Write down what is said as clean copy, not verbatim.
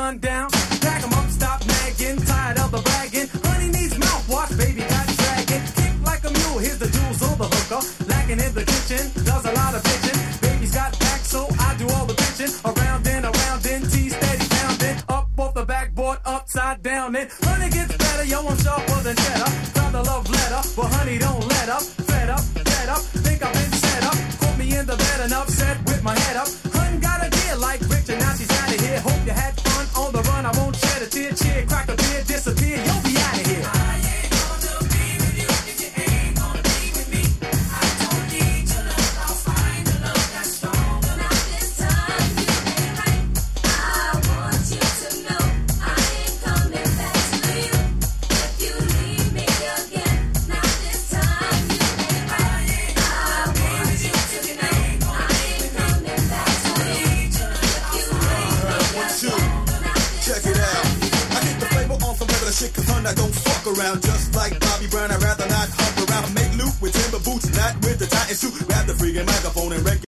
sundown. Pack 'em up, stop nagging, tired of the bragging. Honey needs mouthwash, baby got dragging. Kick like a mule, here's the jewels or the hooker. Lacking in the kitchen, does a lot of bitching. Baby's got back, so I do all the bitching. Around and T steady pounding. Up off the backboard, upside down. And honey gets better, yo, I'm sharper than cheddar. Found a love letter, but honey don't let up. Fed up, think I've been set up. Caught me in the bed and upset with my head up. Hun got a deal like Richard, now she's out of here. Hope you had fun on the run, I won't shed a tear. Cheer, crack a beer, disappear, you'll be out of here. I ain't gonna be with you if you ain't gonna be with me. I don't need your love, I'll find a love that's stronger. Not this time, you ain't right. I want you to know I ain't coming back to you. If you leave me again, not this time, you ain't right. I want you to know I ain't coming back to you. If you leave me again, Check it out. I get the flavor on some regular shit, cause hun, I don't fuck around. Just like Bobby Brown, I'd rather not hump around. Make loot with timber boots, not with the Titan suit. Grab the freaking microphone and wreck